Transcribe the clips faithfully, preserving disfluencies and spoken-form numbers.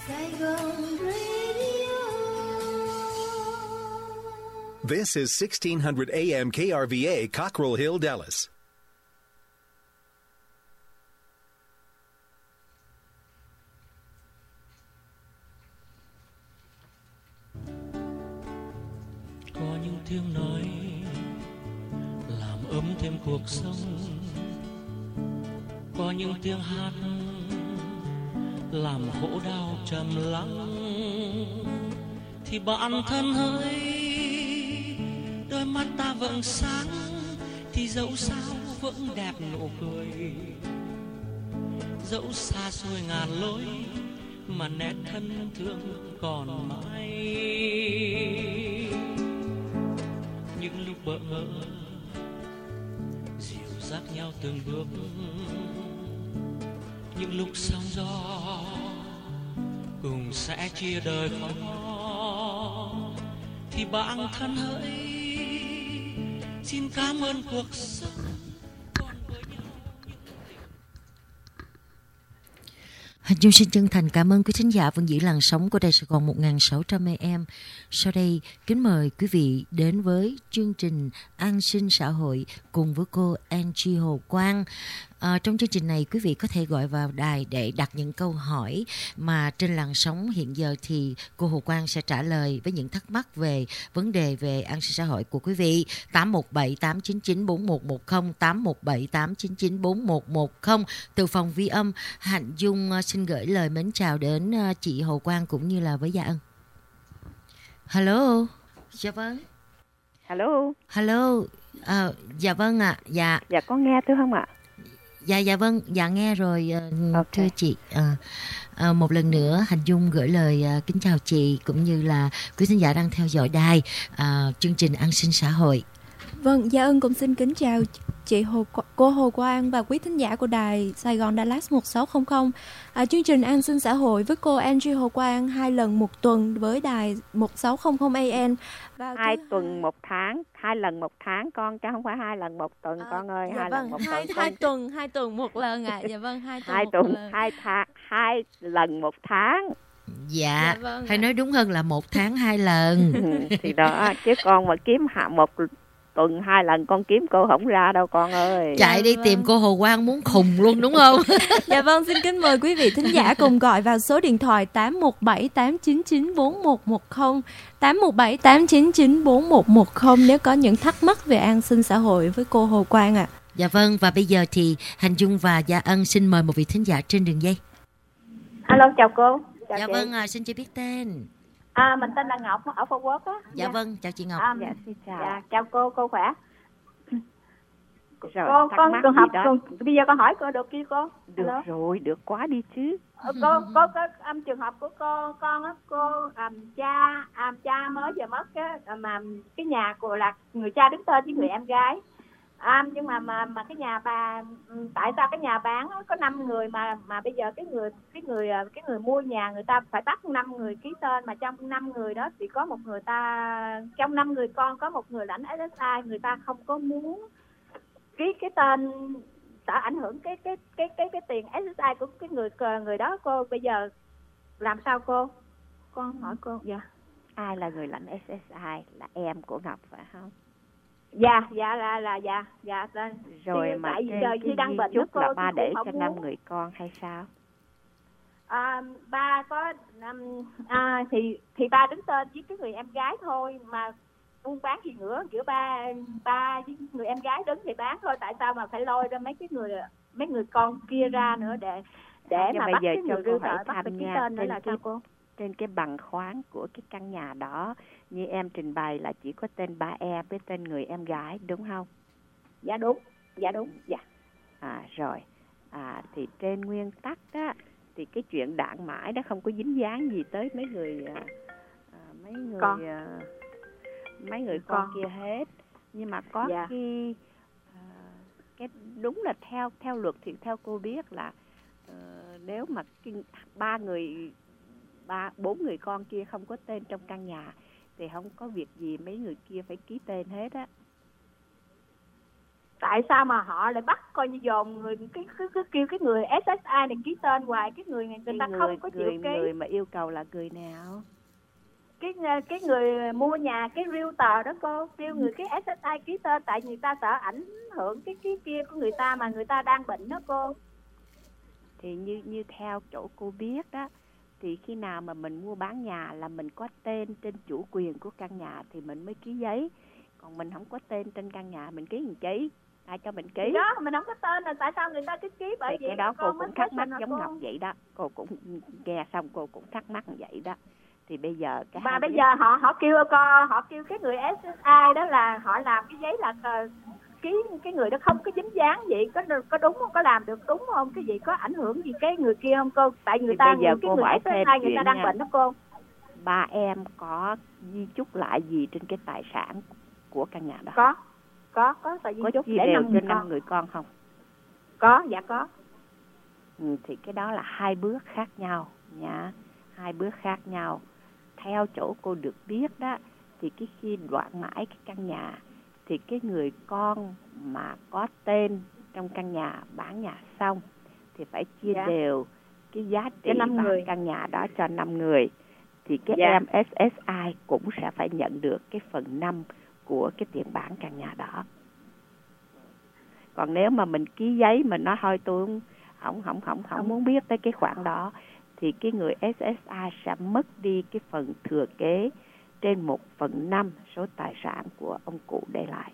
Saigon Radio. This is sixteen hundred A M K R V A, Cockrell Hill, Dallas. Có những tiếng nói làm ấm thêm cuộc sống, có những tiếng hát làm khổ đau trầm lắng, thì bạn thân hỡi, đôi mắt ta vẫn sáng, thì dẫu sao vẫn đẹp nụ cười, dẫu xa xôi ngàn lối mà nét thân thương còn mãi. Những lúc bỡ ngỡ dìu dắt nhau từng bước, những lúc sóng gió cùng sẽ chia đời khó, thì bạn thân hỡi, xin cảm ơn cuộc sống. Hạnh Dung xin chân thành cảm ơn quý thính giả vẫn giữ làn sóng của Đài Sài Gòn một nghìn sáu trăm A M. Sau đây, kính mời quý vị đến với chương trình An sinh xã hội cùng với cô Angie Hồ Quang. À, trong chương trình này, quý vị có thể gọi vào đài để đặt những câu hỏi mà trên làn sóng hiện giờ thì cô Hồ Quang sẽ trả lời với những thắc mắc về vấn đề về an sinh xã hội của quý vị. tám một bảy tám chín chín bốn một một không, tám một bảy tám chín chín bốn một một không. Từ phòng vi âm, Hạnh Dung xin gửi lời mến chào đến chị Hồ Quang cũng như là với Gia Ân. Hello. Dạ vâng. Hello. Hello. À, dạ vâng ạ. À. Dạ. Dạ có nghe tôi không ạ? Dạ dạ vâng, dạ nghe rồi uh, okay. Thưa chị. À, à, một lần nữa Hạnh Dung gửi lời uh, kính chào chị cũng như là quý khán giả đang theo dõi đài uh, chương trình An sinh xã hội. Vâng, Gia Ân cũng xin kính chào chị Hồ, cô Hồ Quang và quý thính giả của đài Sài Gòn Dallas một sáu không không. À, chương trình An sinh xã hội với cô Angie Hồ Quang hai lần một tuần với đài một sáu không không A M. Vào hai tuần một tháng, hai lần một tháng con, chứ không phải hai lần một tuần à, con ơi. Dạ hai vâng, lần một hai, tuần hai con... tuần, hai tuần một lần ạ. À. Dạ vâng, hai tuần hai một tuần, lần. Hai, tha, hai lần một tháng. Dạ, dạ vâng, hay nói đúng hơn là một tháng hai lần. Thì đó, chứ con mà kiếm hạ một tuần hai lần con kiếm cô không ra đâu con ơi. Chạy đi vâng. tìm cô Hồ Quang muốn khùng luôn đúng không? Dạ vâng, xin kính mời quý vị thính giả cùng gọi vào số điện thoại tám một bảy tám chín chín bốn một một không, tám một bảy tám chín chín bốn một một không nếu có những thắc mắc về an sinh xã hội với cô Hồ Quang ạ. À. Dạ vâng, và bây giờ thì Hạnh Dung và Gia Ân xin mời một vị thính giả trên đường dây. Alo, chào cô. Chào dạ chị. Vâng, à, xin cho biết tên. À, mình tên là Ngọc ở Phú Quốc á. Dạ, dạ vâng, chào chị Ngọc. À, dạ, xin chào. Dạ, chào cô, cô khỏe. Rồi, cô con con học con, bây giờ con hỏi cô được chưa cô? Được Hello? Rồi, được quá đi chứ. Ờ, cô cô có um, trường hợp của cô con á, cô um, cha um, cha mới vừa mất á, mà cái nhà của là người cha đứng tên với người em gái. À, nhưng mà mà mà cái nhà bà, tại sao cái nhà bán có năm người mà mà bây giờ cái người cái người cái người mua nhà người ta phải bắt năm người ký tên, mà trong năm người đó thì có một người ta, trong năm người con có một người lãnh ét ét i, người ta không có muốn ký cái tên, sợ ảnh hưởng cái cái cái cái cái tiền ét ét i của cái người người đó. Cô bây giờ làm sao cô? Con hỏi cô. Dạ. Ai là người lãnh ét ét i? Là em của Ngọc phải không? Dạ, dạ là là dạ, dạ tên. Rồi thì, mà tại trên giờ cái đăng di bệnh chúc cô, là ba để cho muốn. năm người con hay sao? À, ba có um, à, thì thì ba đứng tên với cái người em gái thôi, mà buôn bán gì nữa, giữa ba ba với người em gái đứng thì bán thôi. Tại sao mà phải lôi ra mấy cái người mấy người con kia ra nữa để để nhưng mà bây bắt giờ cái cho người cô đưa hỏi bắt thăm cái nha, tên nữa là cái, sao cô? Trên cái bằng khoáng của cái căn nhà đó, như em trình bày là chỉ có tên ba em với tên người em gái đúng không? Dạ đúng, dạ đúng, dạ. À rồi, à thì trên nguyên tắc đó thì cái chuyện đạn mãi đó không có dính dáng gì tới mấy người à, mấy người con. À, mấy người con, con kia hết. Nhưng mà có dạ. khi à, cái đúng là theo theo luật thì theo cô biết là uh, nếu mà cái, ba người ba bốn người con kia không có tên trong căn nhà thì không có việc gì mấy người kia phải ký tên hết á. tại sao mà họ lại bắt coi như dồn người cái cứ cứ kêu cái người ét ét i này ký tên hoài, cái người này người cái ta người, không có chịu người, ký. người mà yêu cầu là người nào? Cái cái người mua nhà, cái realtor đó cô, kêu người cái ét ét i ký tên, tại người ta sợ ảnh hưởng cái cái kia của người ta mà người ta đang bệnh đó cô. Thì như như theo chỗ cô biết đó, thì khi nào mà mình mua bán nhà là mình có tên trên chủ quyền của căn nhà thì mình mới ký giấy. Còn mình không có tên trên căn nhà mình ký làm chi? Ai cho mình ký? Thì đó mình không có tên là tại sao người ta cứ ký? Bởi thì vì cái đó cô cũng thắc mắc giống cô. Ngọc vậy đó. Cô cũng nghe xong cô cũng thắc mắc vậy đó. Thì bây giờ cái mà bây giờ họ họ kêu co họ kêu cái người ét ét i đó là họ làm cái giấy là ký cái người đó không có dính dáng vậy, có có đúng không, có làm được đúng không, cái gì có ảnh hưởng gì cái người kia không cô? Tại người thì ta bây giờ cái cô người hỏi ét ét i thêm người ta đang nha. bệnh đó cô. Ba em có di chúc lại gì trên cái tài sản của căn nhà đó? Có, có, có tại vì có chúc chia để đều năm cho con. năm người con không? Có, dạ có. Ừ, thì cái đó là hai bước khác nhau nha, hai bước khác nhau. Theo chỗ cô được biết đó, thì cái khi đoạn mãi cái căn nhà thì cái người con mà có tên trong căn nhà bán nhà xong thì phải chia dạ. đều cái giá trị bán người. căn nhà đó cho năm người. Thì cái dạ. em ét ét i cũng sẽ phải nhận được cái phần năm của cái tiền bán căn nhà đó. Còn nếu mà mình ký giấy mình nói thôi tôi không không không không, không muốn biết tới cái khoản đó thì cái người ét ét i sẽ mất đi cái phần thừa kế trên một phần năm số tài sản của ông cụ để lại.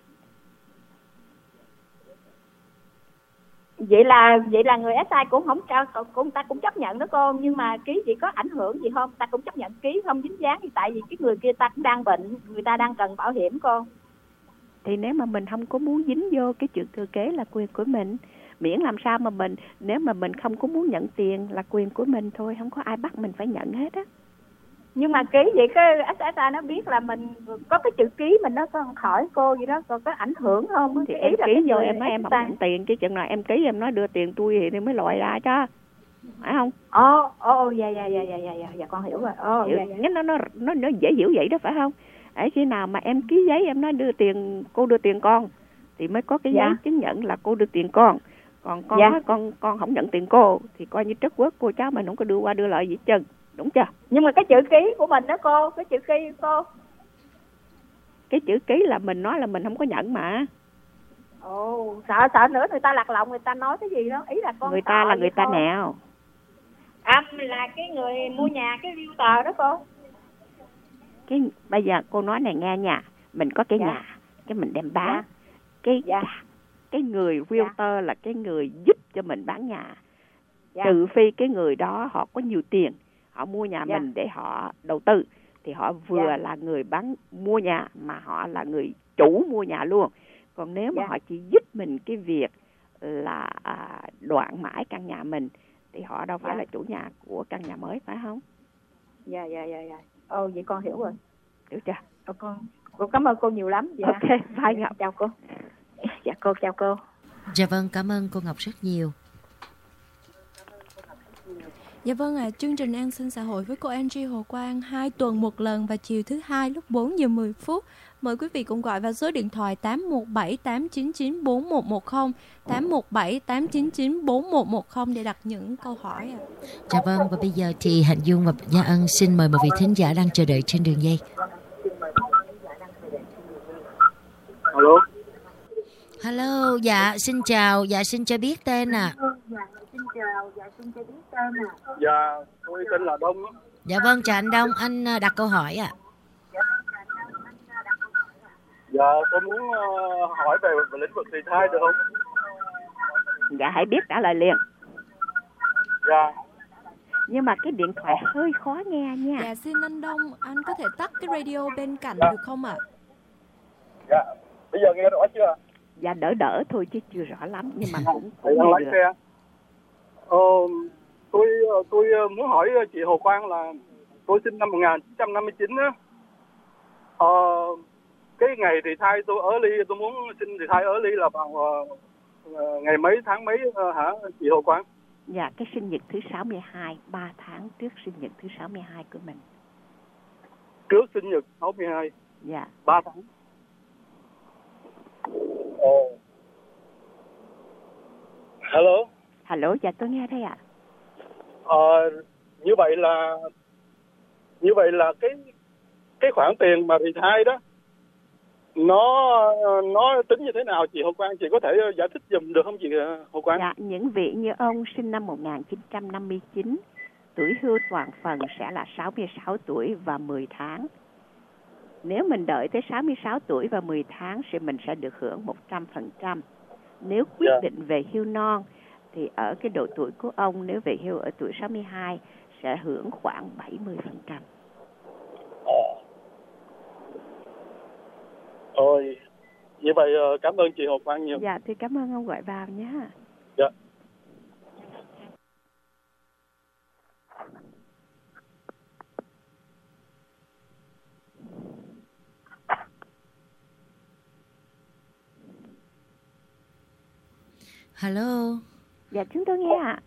Vậy là vậy là người ét i cũng không trao, cũng ta cũng chấp nhận đó cô, nhưng mà ký chỉ có ảnh hưởng gì không? Ta cũng chấp nhận ký không dính dáng, thì tại vì cái người kia ta cũng đang bệnh, người ta đang cần bảo hiểm cô. Thì nếu mà mình không có muốn dính vô cái chuyện thừa kế là quyền của mình, miễn làm sao mà mình, nếu mà mình không có muốn nhận tiền là quyền của mình thôi, không có ai bắt mình phải nhận hết á. Nhưng mà ký vậy cái ét ét i nó biết là mình có cái chữ ký mình nó con hỏi cô gì đó, còn có ảnh hưởng không? Thì cái em ký vô em nói em không ta... nhận tiền, chứ chừng nào em ký em nói đưa tiền tôi thì mới loại ra chứ, phải không? Ồ, ồ, dạ, dạ, dạ, dạ, dạ, dạ, con hiểu rồi. Ồ, hiểu, dạ, dạ. nó, nó, nó, nó dễ hiểu vậy đó, phải không? Ở khi nào mà em ký giấy em nói đưa tiền, cô đưa tiền con, thì mới có cái dạ. giấy chứng nhận là cô đưa tiền con. Còn con dạ. nói con con không nhận tiền cô, thì coi như trất quốc cô cháu mình không có đưa qua đưa lại gì chân, đúng chưa? Nhưng mà cái chữ ký của mình đó cô, cái chữ ký cô. Cái chữ ký là mình nói là mình không có nhận mà. Ồ, sợ sợ nữa người ta lạc lòng, người ta nói cái gì đó, ý là con người ta là người ta thôi. nào? À, là cái người mua nhà, cái realtor đó cô. Cái bây giờ cô nói này nghe nha, mình có cái dạ. nhà, cái mình đem bán, dạ. cái dạ. cái người realtor dạ. là cái người giúp cho mình bán nhà. dạ. Trừ phi cái người đó họ có nhiều tiền, họ mua nhà dạ. mình để họ đầu tư, thì họ vừa dạ. là người bán mua nhà mà họ là người chủ mua nhà luôn. Còn nếu mà dạ. họ chỉ giúp mình cái việc là à, đoạn mãi căn nhà mình thì họ đâu phải dạ. là chủ nhà của căn nhà mới, phải không? Dạ dạ dạ dạ. Ồ, vậy con hiểu rồi. Hiểu chưa? Ồ, con cô cảm ơn cô nhiều lắm. Dạ. Ok, bye Ngọc. Chào cô. Dạ cô, chào cô. Dạ vâng, cảm ơn cô Ngọc rất nhiều. Dạ vâng ạ, à, chương trình An sinh xã hội với cô Angie Hồ Quang hai tuần một lần vào chiều thứ hai lúc bốn giờ mười phút. Mời quý vị cùng gọi vào số điện thoại tám một bảy tám chín chín bốn một một không, tám một bảy tám chín chín bốn một một không để đặt những câu hỏi. À. Dạ vâng, và bây giờ thì Hạnh Dung và Gia Ân xin mời một vị thính giả đang chờ đợi trên đường dây. Alo. Hello, dạ xin chào, dạ xin cho biết tên ạ. À. Dạ xin chào, dạ xin cho biết tên ạ. À. Dạ, tôi tên là Đông. Dạ vâng, chào anh Đông, anh đặt câu hỏi ạ. À. Dạ, tôi muốn uh, hỏi về, về lĩnh vực thầy thai được không? Dạ, hãy biết trả lời liền. Dạ. Nhưng mà cái điện thoại hơi khó nghe nha. Dạ, xin anh Đông, anh có thể tắt cái radio bên cạnh dạ. được không ạ? À? Dạ, bây giờ nghe rõ chưa? Dạ, đỡ đỡ thôi chứ chưa rõ lắm, nhưng mà cũng, cũng thầy đang lái được. Xe. Ờ, tôi tôi muốn hỏi chị Hồ Quang là tôi sinh năm một nghìn chín trăm năm mươi chín á. Ờ, cái ngày thì thai tôi ở ly, tôi muốn xin thì thai ở ly là vào uh, ngày mấy tháng mấy uh, hả chị Hồ Quang? Dạ, cái sinh nhật thứ sáu mươi hai, ba tháng trước sinh nhật thứ sáu mươi hai của mình. Trước sinh nhật sáu mươi hai? Dạ. ba tháng. Ồ. Hello. Hello, dạ tôi nghe đây ạ. Ờ, như vậy là như vậy là cái cái khoản tiền mà retire đó nó nó tính như thế nào chị Hồ Quang? Chị có thể giải thích giùm được không chị Hồ Quang? Dạ, những vị như ông sinh năm một nghìn chín trăm năm mươi chín, tuổi hưu toàn phần sẽ là sáu mươi sáu tuổi và mười tháng. Nếu mình đợi tới sáu mươi sáu tuổi và mười tháng thì mình sẽ được hưởng một trăm phần trăm. Nếu quyết Yeah. định về hưu non thì ở cái độ tuổi của ông, nếu về hưu ở tuổi sáu mươi hai sẽ hưởng khoảng bảy mươi phần trăm. Ôi, như vậy cảm ơn chị Hồ Quang nhiều. Dạ, thì cảm ơn ông gọi vào nhé. Dạ. Hello. Dạ, chúng tôi nghe ạ.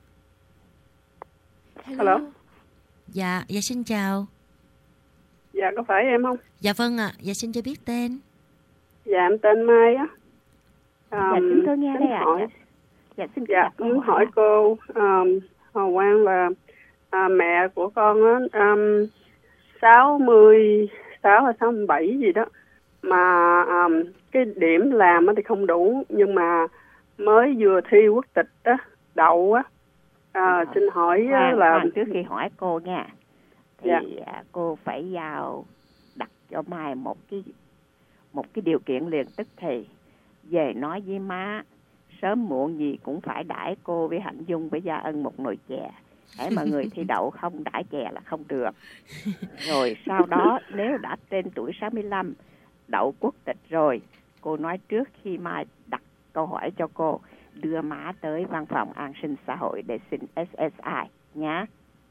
Hello. Dạ, dạ xin chào. Dạ, có phải em không? Dạ vâng ạ, dạ xin cho biết tên. Dạ, em tên Mai á. Um, Dạ, chúng tôi nghe đây ạ. hỏi, Dạ, dạ xin dạ, chào muốn hỏi cô um, Hồ Quang là à, mẹ của con á, um, sáu mươi sáu hay sáu mươi bảy gì đó. Mà um, cái điểm làm á thì không đủ, nhưng mà mới vừa thi quốc tịch á, đậu á. À, xin hỏi Khoan, là... khoan, trước khi hỏi cô nha, thì Dạ. cô phải vào đặt cho Mai một cái một cái điều kiện liền tức thì về nói với má sớm muộn gì cũng phải đãi cô với Hạnh Dung với Gia Ân một nồi chè. Hễ mà người thi đậu không đãi chè là không được. Rồi sau đó nếu đã trên tuổi sáu mươi lăm đậu quốc tịch rồi, cô nói trước khi Mai đặt câu hỏi cho cô, đưa má tới văn phòng an sinh xã hội để xin ét ét i nhá.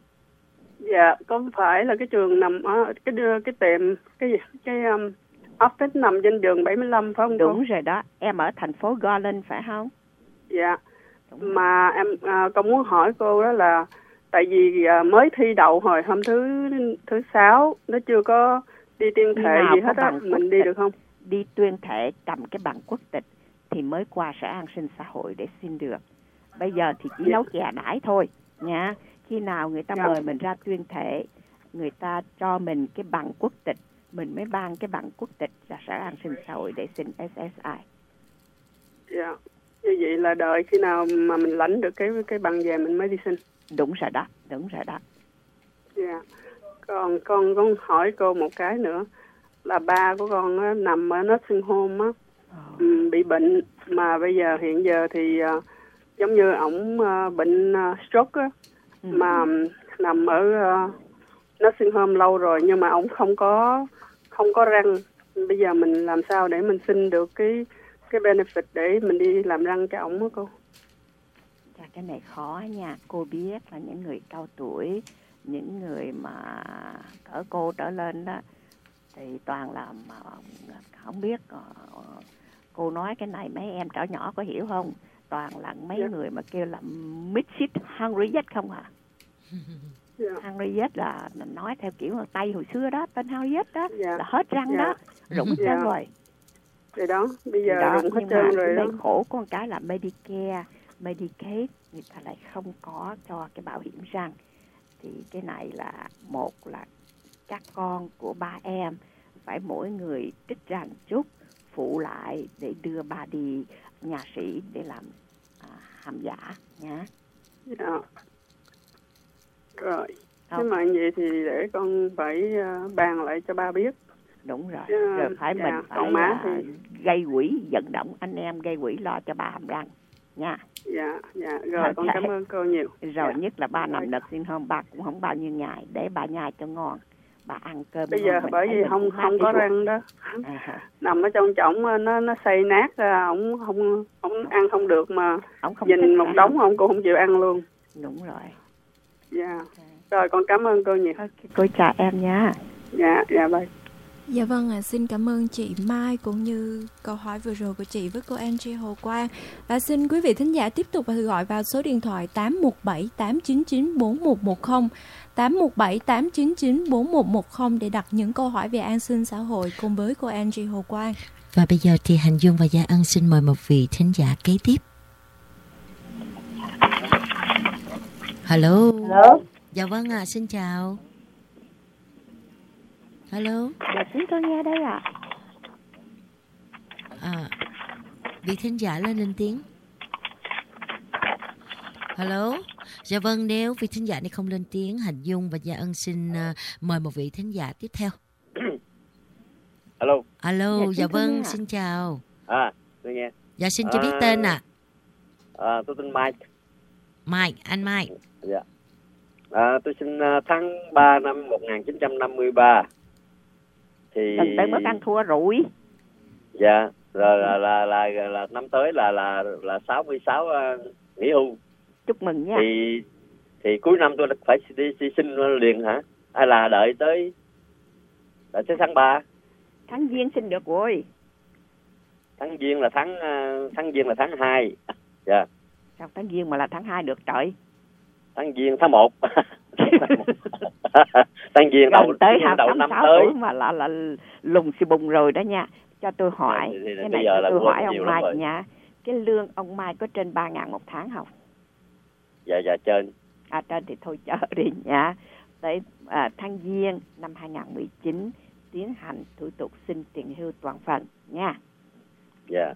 Dạ, có phải là cái trường nằm ở cái cái tiệm cái gì cái um, office nằm trên đường bảy mươi lăm phải không cô? Đúng rồi đó, em ở thành phố Garland phải không? Dạ. Mà em à, con muốn hỏi cô đó là tại vì à, mới thi đậu hồi hôm thứ thứ sáu, nó chưa có đi tuyên Khi thệ nào gì có hết á, bằng quốc mình đi tịch, được không? Đi tuyên thệ cầm cái bằng quốc tịch thì mới qua sở an sinh xã hội để xin được. Bây giờ thì chỉ nấu chè đãi thôi nha. Khi nào người ta Dạ. mời mình ra tuyên thệ, người ta cho mình cái bằng quốc tịch, mình mới ban cái bằng quốc tịch ra sở an sinh xã hội để xin ét ét i. Dạ. Như vậy là đợi khi nào mà mình lãnh được cái cái bằng về mình mới đi xin. Đúng rồi đó, đúng rồi đó. Dạ. Còn con con hỏi cô một cái nữa là ba của con á, nằm ở nursing home á, ừ, bị bệnh mà bây giờ hiện giờ thì uh, giống như ổng uh, bệnh uh, stroke á, Ừ. mà um, nằm ở uh, nursing home lâu rồi nhưng mà ổng không có không có răng. Bây giờ mình làm sao để mình xin được cái cái benefit để mình đi làm răng cho ổng á cô? Dạ, cái này khó nha. Cô biết là những người cao tuổi, những người mà cỡ cô trở lên đó thì toàn là mà không biết. uh, Cô nói cái này mấy em trẻ nhỏ có hiểu không? Toàn là mấy Dạ. người mà kêu là mixed hungry yet không à? Dạ. Hungry yet là nói theo kiểu người Tây hồi xưa đó, tên hungry yet đó, Dạ. là hết răng Dạ. đó, rụng hết Dạ. trơn rồi. Thì đó, bây giờ Đó, rụng hết nhưng trơn mà rồi cái đó. đây khổ con cái là Medicare, Medicaid người ta lại không có cho cái bảo hiểm răng. Thì cái này là một là các con của ba em phải mỗi người trích ra một chút phụ lại để đưa ba đi nhà sĩ để làm à, hàm giả nhá. Dạ. Rồi. Không. Nếu mà như vậy thì để con phải uh, bàn lại cho ba biết. Đúng rồi. Dạ, Rồi phải dạ, mình còn phải má à, thì- gây quỹ, vận động anh em gây quỹ lo cho ba hàm răng nha. Dạ, dạ. Rồi, Thôi, con dạ. cảm ơn cô nhiều. Rồi Dạ. nhất là ba nằm Rồi. nật xin hôm ba cũng không bao nhiêu ngày để bà nhai cho ngon, bà ăn cơm Bây ngon, giờ mình bởi thấy vì mình không cũng mát không cái có ruột. răng đó. À, Nằm ở trong chổng nó nó xây nát ra, ổng không ổng ăn không được mà ông không nhìn thích một hả? đống ổng cũng không chịu ăn luôn. Đúng rồi. Dạ. Rồi con cảm ơn cô nhiều. Okay, cô chào em nha. Dạ, dạ bye. Dạ vâng ạ, à, xin cảm ơn chị Mai cũng như câu hỏi vừa rồi của chị với cô Angie Hồ Quang. Và xin quý vị thính giả tiếp tục và gọi vào số điện thoại tám một bảy tám chín chín bốn một một không, tám một bảy tám chín chín bốn một một không để đặt những câu hỏi về an sinh xã hội cùng với cô Angie Hồ Quang. Và bây giờ thì Hạnh Dung và Gia Ân xin mời một vị thính giả kế tiếp. Hello. Hello. Dạ vâng ạ, à, xin chào. Hello. Dạ chúng tôi nghe đây ạ. À. À, vị thính giả lên lên tiếng. Hello. Dạ vâng, nếu vị thính giả này không lên tiếng, Hạnh Dung và Gia Ân xin uh, mời một vị thính giả tiếp theo. Alo. Alo, dạ, dạ vâng, à. xin chào. À, tôi nghe. Dạ xin cho à, biết tên ạ. À. À, tôi tên Mike. Mike, anh Mike. Dạ. À, tôi sinh tháng ba năm một nghìn chín trăm năm mươi ba. Thì lần tới bước ăn thua rủi. Dạ, rồi là là, là là là năm tới là là là sáu mươi sáu uh, nghỉ hưu. Chúc mừng nha. Thì thì cuối năm tôi phải đi, đi sinh liền hả? Hay là đợi tới đợi tới tháng ba? Tháng Giêng sinh được rồi. Tháng Giêng là tháng tháng Giêng là tháng hai. Dạ. Sao tháng Giêng mà là tháng hai được trời? Tháng Giêng tháng một. Tháng Giêng đầu tới đầu năm tới mà là là lùng xì bùng rồi đó nha. Cho tôi hỏi, thì, thì, cái này này là tôi hỏi ông Mai nha. Cái lương ông Mai có trên ba ngàn một tháng không? Dạ dạ trên. À trên thì thôi chờ đi nha. Tới à, tháng Giêng năm hai nghìn mười chín tiến hành thủ tục xin tiền hưu toàn phần nha. Dạ.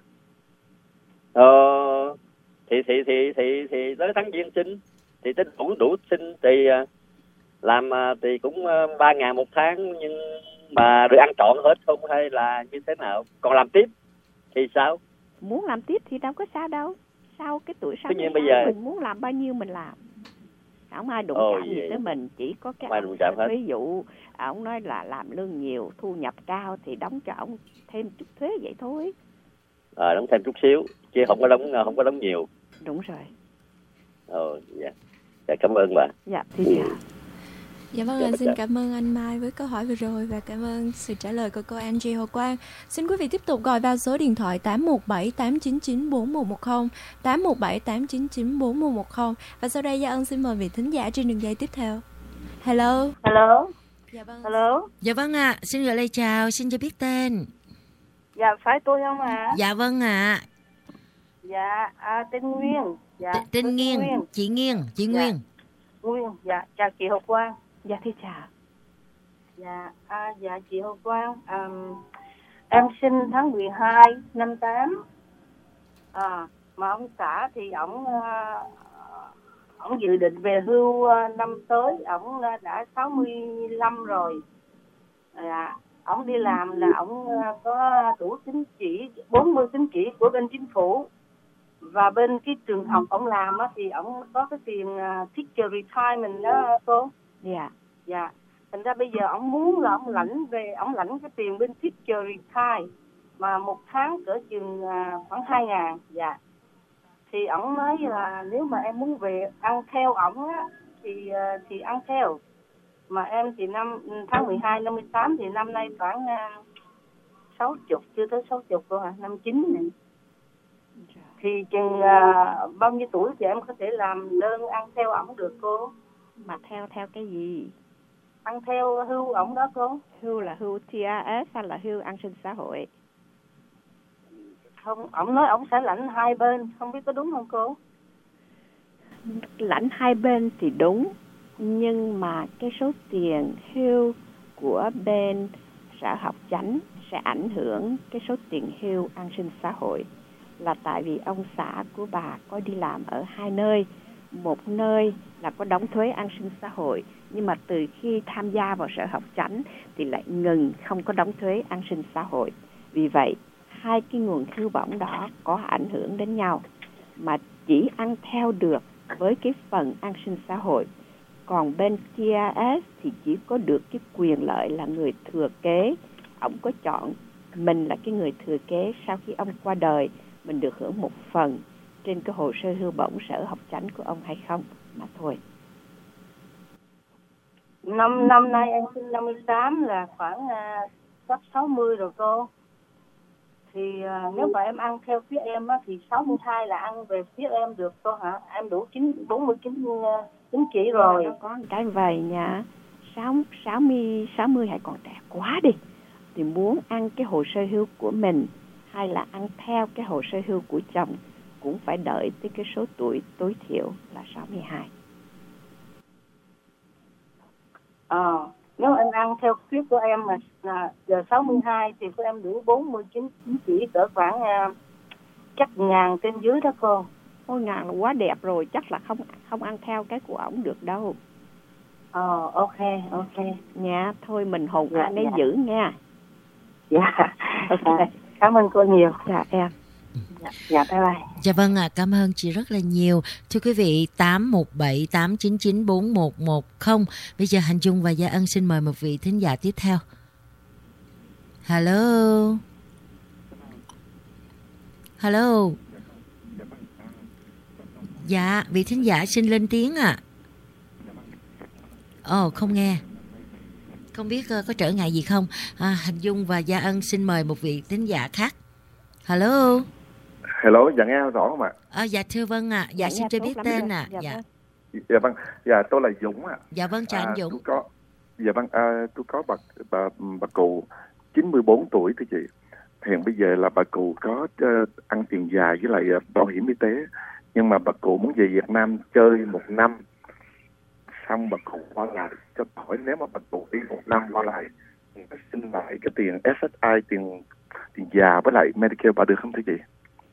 Ờ, thì thì thì thì thì tới tháng Giêng xin thì tính đủ đủ xin thì làm thì cũng ba ngàn một tháng, nhưng mà được ăn trọn hết không hay là như thế nào? Còn làm tiếp thì sao? Muốn làm tiếp thì đâu có sao đâu. Sau cái tuổi sau bây giờ mình muốn làm bao nhiêu mình làm. Không ai đụng Ồ, chạm gì tới mình, chỉ có cái ông, ví dụ ông nói là làm lương nhiều, thu nhập cao thì đóng cho ông thêm chút thuế vậy thôi. À, đóng thêm chút xíu chứ không có đóng không có đóng nhiều. Đúng rồi. Ồ, dạ. Dạ, cảm ơn bà. Dạ, xin chào. Dạ vâng, anh xin cảm ơn anh Mai với câu hỏi vừa rồi và cảm ơn sự trả lời của cô Angie Hồ Quang. Xin quý vị tiếp tục gọi vào số điện thoại tám một bảy tám chín chín bốn một một không, tám một bảy tám chín chín bốn một một không. Và sau đây Gia Ân xin mời vị thính giả trên đường dây tiếp theo. Hello. Hello. Dạ vâng. Hello. Dạ vâng ạ, à, xin gửi lời chào, xin cho biết tên. Dạ, phải tôi không ạ? À? Dạ vâng ạ. À. Dạ, à, tên Nguyên. Dạ, T- tên Nghiên, Nguyên. Chị Nghiên, chị dạ. Nguyên. Nguyên, dạ, chào chị Hồ Quang. Dạ, thưa chào. Dạ, à, dạ chị Hồ Quang, à, em sinh tháng mười hai năm tám. À, mà ông xã thì ổng ổng dự định về hưu năm tới, ổng đã sáu mươi lăm rồi. Dạ, ổng đi làm là ổng có đủ tín chỉ bốn mươi tín chỉ của bên chính phủ. Và bên cái trường học ông làm á, thì ông có cái tiền uh, teacher retirement đó cô. Dạ. Dạ. Thành ra bây giờ ông muốn là ông lãnh về, ông lãnh cái tiền bên teacher retire mà một tháng cỡ chừng uh, khoảng hai ngàn. Dạ. Thì ông nói là nếu mà em muốn về ăn theo ổng á thì uh, thì ăn theo. Mà em thì năm tháng mười hai năm mươi tám thì năm nay khoảng uh, sáu mươi, chưa tới sáu mươi cô hả? năm chín này. Thì chừng uh, bao nhiêu tuổi thì em có thể làm đơn ăn theo ổng được cô? Mà theo theo cái gì? Ăn theo hưu ổng đó cô. Hưu là hưu tê rờ ét hay là hưu an sinh xã hội? Không, ổng nói ổng sẽ lãnh hai bên, không biết có đúng không cô? Lãnh hai bên thì đúng, nhưng mà cái số tiền hưu của bên Sở Học Chánh sẽ ảnh hưởng cái số tiền hưu an sinh xã hội. Là tại vì ông xã của bà có đi làm ở hai nơi. Một nơi là có đóng thuế an sinh xã hội, nhưng mà từ khi tham gia vào Sở Học Chánh thì lại ngừng không có đóng thuế an sinh xã hội. Vì vậy, hai cái nguồn hưu bổng đó có ảnh hưởng đến nhau, mà chỉ ăn theo được với cái phần an sinh xã hội. Còn bên tê rờ ét thì chỉ có được cái quyền lợi là người thừa kế. Ông có chọn mình là cái người thừa kế sau khi ông qua đời, mình được hưởng một phần trên cái hồ sơ hưu bổng Sở Học Chánh của ông hay không mà thôi. Năm năm nay em sinh năm mươi tám là khoảng uh, sắp sáu mươi rồi cô. Thì uh, nếu mà em ăn theo phía em á, thì sáu mươi hai là ăn về phía em được cô hả? Em đủ chín bốn mươi chín uh, chín chỉ rồi. Nó có cái vậy nha. sáu sáu mươi sáu mươi hay còn trẻ quá đi. Thì muốn ăn cái hồ sơ hưu của mình hay là ăn theo cái hồ sơ hưu của chồng cũng phải đợi tới cái số tuổi tối thiểu là sáu mươi hai. ăn theo thuyết của em mà là giờ sáu mươi hai thì của em đủ bốn mươi chín, chỉ cỡ khoảng uh, chắc ngàn trên dưới đó cô. Ôi ngàn là quá đẹp rồi, chắc là không không ăn theo cái của ổng được đâu. Ờ, ok, ok. Nha, thôi mình hồn Dạ, ăn để dạ. giữ nha. Dạ, ok. Cảm ơn cô nhiều. Dạ em. Dạ, dạ bye bye. Dạ vâng ạ, à, cảm ơn chị rất là nhiều. Thưa quý vị, tám một bảy tám chín chín bốn một một không. Bây giờ Hành Dung và Gia Ân xin mời một vị thính giả tiếp theo. Hello. Hello. Dạ, vị thính giả xin lên tiếng ạ. À. Ồ, oh, không nghe. Không biết uh, có trở ngại gì không? À, Hành Dung và Gia Ân xin mời một vị thính giả khác. Hello. Hello, dạ nghe rõ không ạ? À, dạ thưa vâng ạ. À. Dạ, dạ xin cho biết tên ạ. À. Dạ. Dạ. Dạ vâng, dạ tôi là Dũng ạ. À. Dạ vâng, chào à, anh Dũng. Tôi có, dạ vâng, à, tôi có bà, bà, bà cụ chín mươi bốn tuổi thưa chị. Hiện bây giờ là bà cụ có uh, ăn tiền dài với lại uh, bảo hiểm y tế. Nhưng mà bà cụ muốn về Việt Nam chơi một năm. Xong bà cụ qua lại, cho hỏi nếu mà bà cụ đi một năm qua lại thì xin lại cái tiền ét ét i, tiền tiền già với lại Medicare bà được không thưa chị?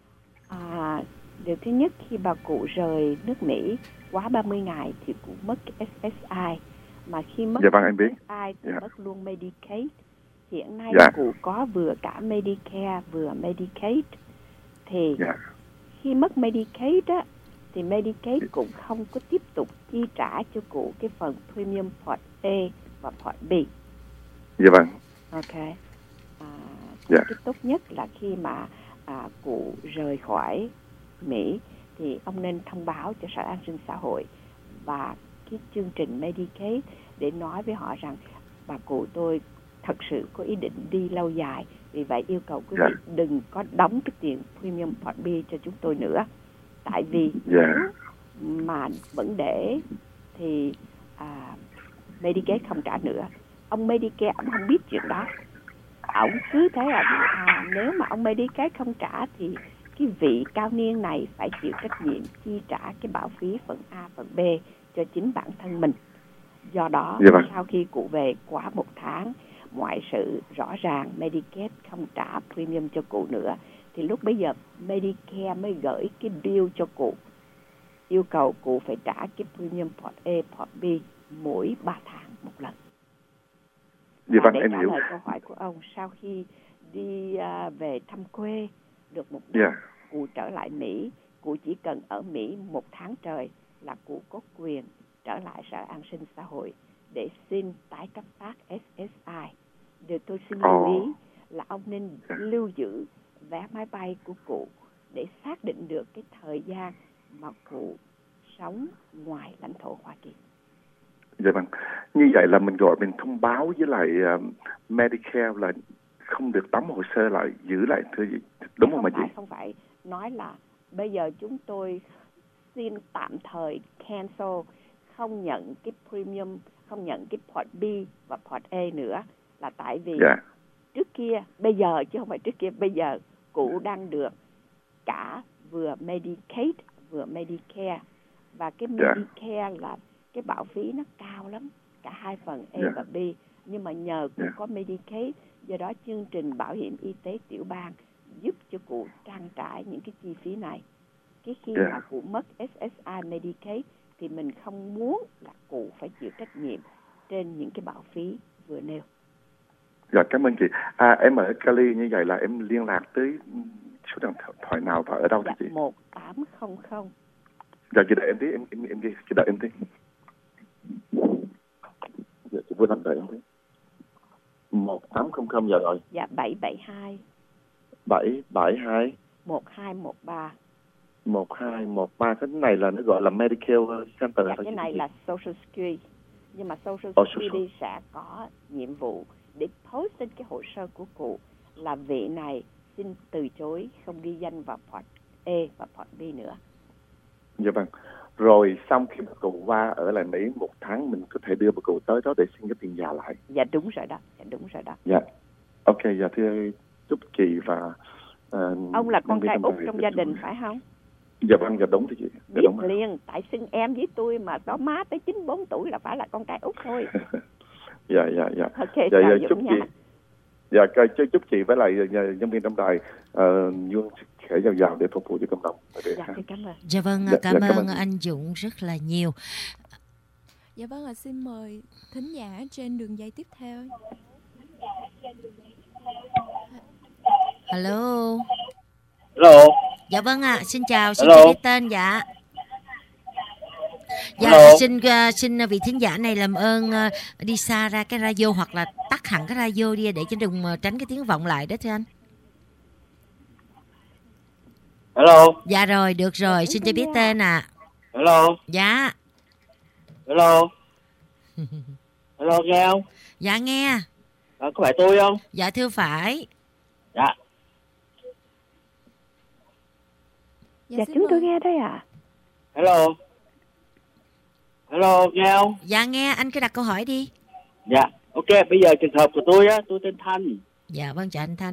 À, điều thứ nhất, khi bà cụ rời nước Mỹ quá ba mươi ngày thì cũng mất ét ét i. Mà khi mất dạ vâng, em biết. ét ét i thì dạ. mất luôn Medicaid. Hiện nay dạ. cụ có vừa cả Medicare vừa Medicaid. Thì dạ. khi mất Medicaid á, thì Medicaid cũng không có tiếp tục chi trả cho cụ cái phần Premium Part A và Part B. Dạ vâng. Ok. À, dạ. Cái tốt nhất là khi mà à, cụ rời khỏi Mỹ thì ông nên thông báo cho Sở An sinh xã hội và cái chương trình Medicaid để nói với họ rằng bà cụ tôi thật sự có ý định đi lâu dài, vì vậy yêu cầu quý vị dạ. đừng có đóng cái tiền Premium Part B cho chúng tôi nữa. Tại vì dạ. mà vẫn để thì à, Medicaid không trả nữa. Ông Medicare ông không biết chuyện đó. Ông cứ thế là à, nếu mà ông Medicaid không trả thì cái vị cao niên này phải chịu trách nhiệm chi trả cái bảo phí phần A, phần B cho chính bản thân mình. Do đó dạ. sau khi cụ về quá một tháng, mọi sự rõ ràng Medicaid không trả premium cho cụ nữa, thì lúc bấy giờ Medicare mới gửi cái bill cho cụ, yêu cầu cụ phải trả cái premium Part A, Part B mỗi ba tháng một lần. Dạ vâng, để em trả hiểu. lời câu hỏi của ông, sau khi đi uh, về thăm quê được một năm, yeah. cụ trở lại Mỹ, cụ chỉ cần ở Mỹ một tháng trời là cụ có quyền trở lại Sở An sinh xã hội để xin tái cấp phát ét ét i. Điều tôi xin lưu ý oh. là ông nên lưu giữ vé máy bay của cụ để xác định được cái thời gian mà cụ sống ngoài lãnh thổ Hoa Kỳ. Dạ vâng. Như vậy là mình gọi mình thông báo với lại uh, Medicare là không được đóng hồ sơ lại, giữ lại thưa gì? Đúng không, không mà phải, chị? Không phải. Nói là bây giờ chúng tôi xin tạm thời cancel, không nhận cái premium, không nhận cái Part B và Part A nữa, là tại vì dạ. trước kia, bây giờ chứ không phải trước kia, bây giờ cụ đang được cả vừa Medicaid vừa Medicare, và cái Medicare yeah. là cái bảo phí nó cao lắm, cả hai phần A yeah. và B, nhưng mà nhờ cụ yeah. có Medicaid, do đó chương trình bảo hiểm y tế tiểu bang giúp cho cụ trang trải những cái chi phí này. Cái khi yeah. mà cụ mất ét ét i Medicaid thì mình không muốn là cụ phải chịu trách nhiệm trên những cái bảo phí vừa nêu. Dạ, cảm ơn chị. À, em ở Cali, như vậy là em liên lạc tới số điện thoại nào và ở đâu dạ, chị? một tám không không. Dạ, chị đợi em tí, em em em ghi, chị đợi em tí. Dạ, chị vui lắm, đợi em tí. một tám không không, dạ rồi. Dạ, bảy bảy hai. bảy bảy hai. một hai một ba. một hai một ba, cái này là nó gọi là Medical Center. Dạ, cái này gì? Là Social Security. Nhưng mà Social Security oh, sẽ có nhiệm vụ để post trên cái hồ sơ của cụ là vị này xin từ chối không ghi danh vào Part A và Part B nữa. Dạ vâng. Rồi xong khi bà cụ qua ở lại Mỹ một tháng, mình có thể đưa bà cụ tới đó để xin cái tiền già lại. Dạ đúng rồi đó, dạ đúng rồi đó. Dạ. Ok, dạ thưa chúc chị và uh, ông là con trai út trong gia đình phải không? Dạ vâng, dạ đúng thưa chị. Dạ, biết đúng liền, tại xưng em với tôi mà đó má tới chín mươi bốn tuổi là phải là con trai út thôi. Dạ dạ dạ. Ok, dạ, chào dạ, Dũng chúc nha. chị. Dạ chúc, chúc chị với lại nhân viên trong đài uh, luôn khỏe giàu giàu để phục vụ cho cộng đồng. Dạ, xin cảm ơn. Dạ vâng, Dạ, cảm, dạ, cảm ơn ơn. anh Dũng rất là nhiều. Dạ vâng ạ, xin mời thính giả trên đường dây tiếp theo. Hello. Hello. Dạ vâng ạ, xin chào, xin Hello. cho biết tên. Dạ. Dạ, Hello. xin uh, xin vị thính giả này làm ơn uh, đi xa ra cái radio hoặc là tắt hẳn cái radio đi để cho đừng uh, tránh cái tiếng vọng lại đó thưa anh. Hello. Dạ rồi, được rồi, xin cho biết tên ạ. À. Hello. Dạ. Hello. Hello, nghe không? Dạ nghe. À, có phải tôi không? Dạ thưa phải. Dạ. Dạ, dạ chúng tôi nghe đây ạ. À. Hello. Hello, nghe không? Dạ nghe, anh cứ đặt câu hỏi đi. Dạ, ok, bây giờ trường hợp của tôi á, tôi tên Thanh. Dạ vâng, chào anh Thanh.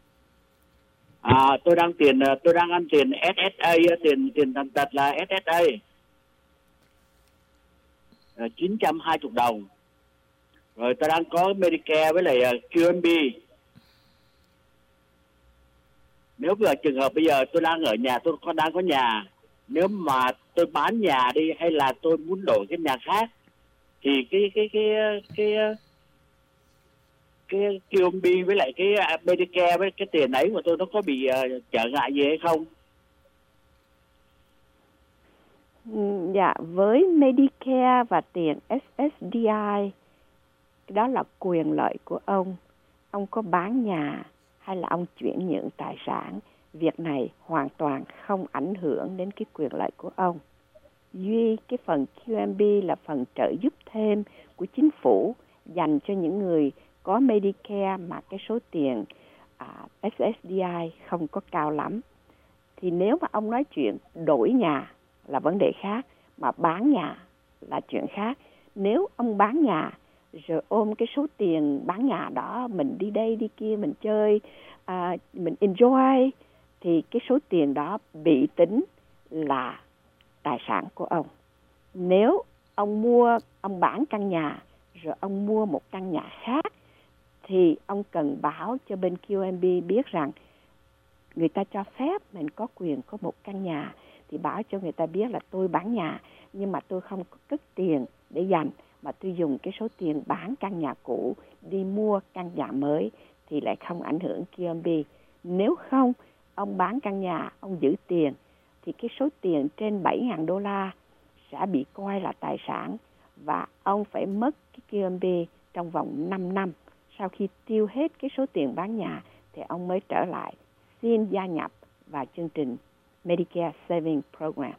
À, tôi đang tiền, tôi đang ăn tiền ét ét a, tiền tiền tàn tật là ét ét a. À, chín trăm hai mươi đồng. Rồi tôi đang có Medicare với lại quy em bê. Nếu bây giờ trường hợp bây giờ tôi đang ở nhà, tôi còn đang có nhà, nếu mà tôi bán nhà đi hay là tôi muốn đổi cái nhà khác thì cái cái cái cái cái quy em bê với lại cái Medicare với cái tiền ấy của tôi nó có bị uh, trở ngại gì hay không? Dạ, với Medicare và tiền ét ét đê i, đó là quyền lợi của ông. Ông có bán nhà hay là ông chuyển nhượng tài sản, việc này hoàn toàn không ảnh hưởng đến cái quyền lợi của ông. Duy cái phần quy em bê là phần trợ giúp thêm của chính phủ dành cho những người có Medicare mà cái số tiền à, ét ét đê i không có cao lắm. Thì nếu mà ông nói chuyện đổi nhà là vấn đề khác, mà bán nhà là chuyện khác. Nếu ông bán nhà rồi ôm cái số tiền bán nhà đó mình đi đây đi kia mình chơi, à, mình enjoy, thì cái số tiền đó bị tính là tài sản của ông. Nếu ông mua, ông bán căn nhà rồi ông mua một căn nhà khác thì ông cần báo cho bên quy em bê biết rằng người ta cho phép mình có quyền có một căn nhà, thì báo cho người ta biết là tôi bán nhà nhưng mà tôi không có cất tiền để dành, mà tôi dùng cái số tiền bán căn nhà cũ đi mua căn nhà mới thì lại không ảnh hưởng quy em bê. Nếu không, ông bán căn nhà, ông giữ tiền thì cái số tiền trên bảy nghìn đô la sẽ bị coi là tài sản và ông phải mất cái quy em bê trong vòng năm năm. Sau khi tiêu hết cái số tiền bán nhà thì ông mới trở lại xin gia nhập vào chương trình Medicare Saving Program.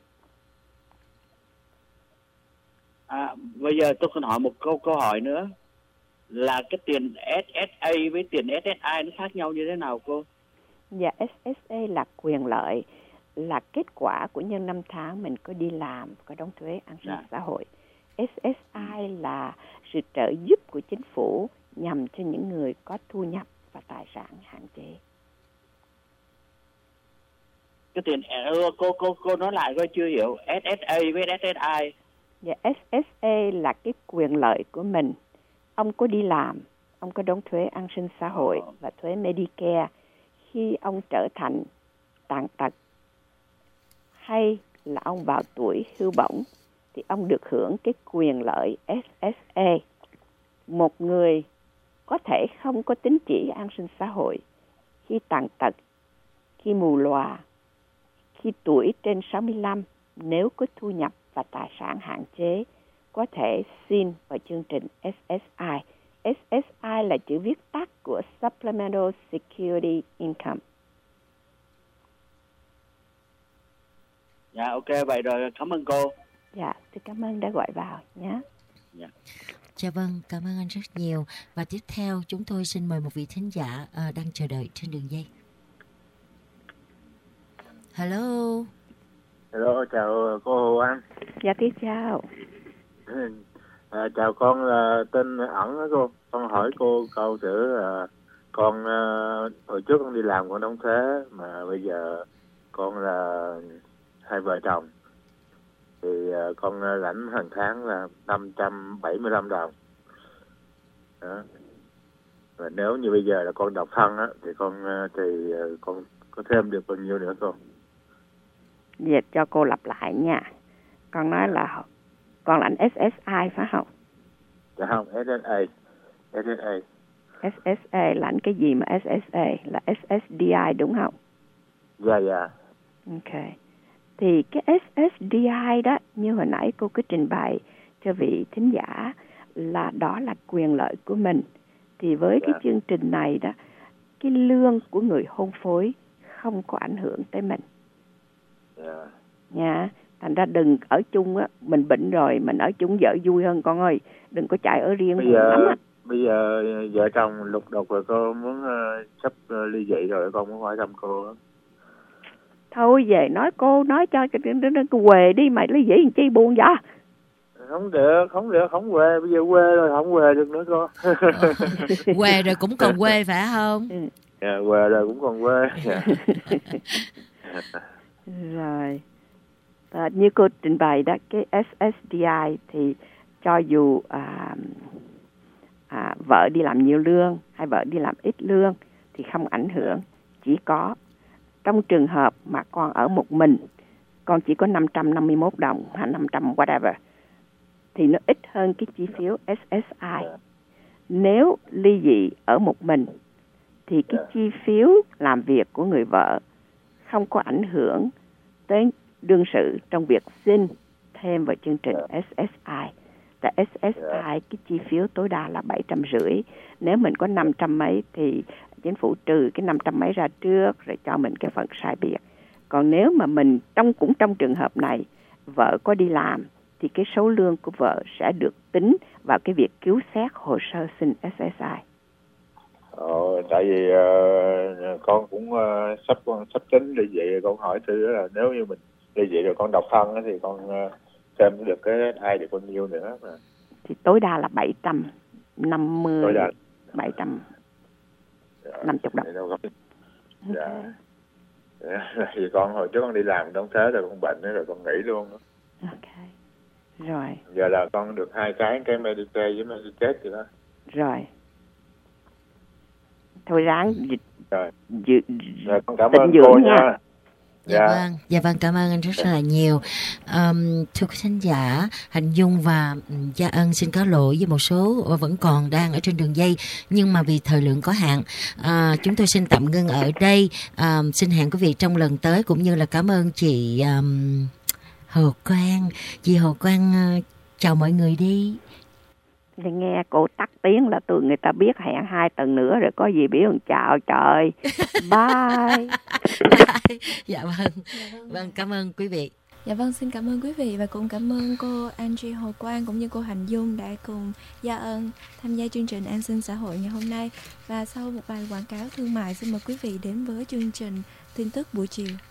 À, bây giờ tôi còn hỏi một câu câu hỏi nữa là cái tiền ét ét a với tiền ét ét i nó khác nhau như thế nào cô? Dạ, ét ét a là quyền lợi, là kết quả của những năm tháng mình có đi làm, có đóng thuế an sinh dạ. xã hội. ét ét i là sự trợ giúp của chính phủ nhằm cho những người có thu nhập và tài sản hạn chế. Cái tiền cô cô cô nói lại coi chưa hiểu. ét ét a với ét ét i. Dạ, ét ét a là cái quyền lợi của mình. Ông có đi làm, ông có đóng thuế an sinh xã hội và thuế Medicare. Khi ông trở thành tàn tật hay là ông vào tuổi hưu bổng thì ông được hưởng cái quyền lợi ét ét a. Một người có thể không có tín chỉ an sinh xã hội khi tàn tật, khi mù lòa, khi tuổi trên sáu mươi lăm, nếu có thu nhập và tài sản hạn chế, có thể xin vào chương trình ét ét i. ét ét i là chữ viết tắt của Supplemental Security Income. Dạ, ok, vậy rồi, cảm ơn cô. Dạ, tôi cảm ơn đã gọi vào nhé. Dạ. Dạ vâng, cảm ơn anh rất nhiều. Và tiếp theo chúng tôi xin mời một vị thính giả uh, đang chờ đợi trên đường dây. Hello. Hello, chào cô Hồ Anh. Dạ, tiếp chào. À, chào con là tên ẩn đó cô. Con hỏi cô câu chữ là con uh, hồi trước con đi làm con đóng thuế mà bây giờ con là hai vợ chồng thì uh, con lãnh hàng tháng là năm trăm bảy mươi lăm đồng. Đó. Và nếu như bây giờ là con độc thân á, thì con thì con có thêm được bao nhiêu nữa cô? Vậy cho cô lặp lại nha. Con nói là con là anh ét ét i phải không? Dạ không, ét ét a. ét ét a. ét ét a là anh cái gì mà ét ét a là ét ét đê i đúng không? Dạ dạ. Ok. Thì cái ét ét đê i đó, như hồi nãy cô cứ trình bày cho vị thính giả là đó là quyền lợi của mình. Thì với yeah. cái chương trình này đó, cái lương của người hôn phối không có ảnh hưởng tới mình. Yeah. Nha. Thành ra đừng ở chung á, mình bệnh rồi mình ở chung vợ vui hơn con ơi, đừng có chạy ở riêng. Bây giờ lắm bây giờ vợ chồng lục đục rồi, cô muốn uh, sắp uh, ly dị rồi, con muốn hỏi thăm cô đó. Thôi về nói cô nói cho cái quề đi, mày ly dị làm chi buồn vậy? Không được, không được, không quê, bây giờ quê rồi không quê được nữa cô. Quê rồi cũng còn quê phải không? Dạ, quê rồi cũng còn quê. Dạ. Rồi. À, như cô trình bày đó, cái ét ét đê i thì cho dù à, à, vợ đi làm nhiều lương hay vợ đi làm ít lương thì không ảnh hưởng. Chỉ có trong trường hợp mà con ở một mình, con chỉ có năm trăm năm mươi mốt đồng hay năm trăm whatever, thì nó ít hơn cái chi phiếu ét ét i. Nếu ly dị ở một mình thì cái chi phiếu làm việc của người vợ không có ảnh hưởng tới đương sự trong việc xin thêm vào chương trình ét ét i. Tại ét ét i cái chi phiếu tối đa là bảy trăm rưỡi. Nếu mình có năm trăm mấy thì chính phủ trừ cái năm trăm mấy ra trước rồi cho mình cái phần sai biệt. Còn nếu mà mình trong cũng trong trường hợp này vợ có đi làm thì cái số lương của vợ sẽ được tính vào cái việc cứu xét hồ sơ xin ét ét i. Ờ, tại vì uh, con cũng uh, sắp con sắp tính ly dị, con hỏi thử là nếu như mình ly dị rồi con độc thân thì con uh, xem được cái ai được bao nhiêu nữa mà. Thì tối đa là bảy trăm năm mươi, tối đa bảy trăm năm mươi đồng. Dạ. Dạ. Vì con hồi trước con đi làm đóng thế rồi con bệnh rồi con nghỉ luôn đó. Ok. Rồi. Giờ là con được hai cái, cái Medicare với Medicaid rồi đó. Rồi. Thôi ráng rồi. Dự, rồi con cảm ơn cô nha. nha. Dạ, dạ vâng, dạ vâng, cảm ơn anh rất là nhiều. Um, thưa quý khán giả, Hạnh Dung và Gia Ân xin có lỗi với một số vẫn còn đang ở trên đường dây, nhưng mà vì thời lượng có hạn, uh, chúng tôi xin tạm ngưng ở đây. Um, xin hẹn quý vị trong lần tới, cũng như là cảm ơn chị um, Hồ Quang. Chị Hồ Quang uh, chào mọi người đi. Thì nghe cô tắt tiếng là tụi người ta biết hẹn hai tuần nữa rồi, có gì biểu chào trời. Bye. Bye. Dạ vâng. Vâng, cảm ơn quý vị. Dạ vâng, xin cảm ơn quý vị và cũng cảm ơn cô Angie Hồ Quang cũng như cô Hạnh Dung đã cùng Gia Ân tham gia chương trình An sinh xã hội ngày hôm nay. Và sau một vài quảng cáo thương mại, xin mời quý vị đến với chương trình tin tức buổi chiều.